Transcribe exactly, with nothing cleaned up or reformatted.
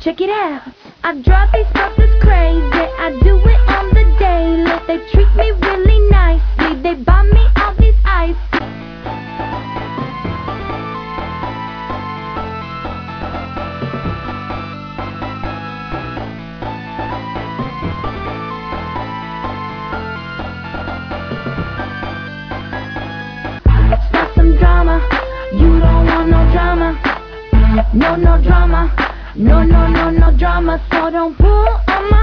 Check it out. I drive these brothers crazy. I do it on the daily. They treat me really nicely. They buy me all these ice. Start some drama. You don't want no drama. No, no drama. No, no, no, no drama. So don't pull on my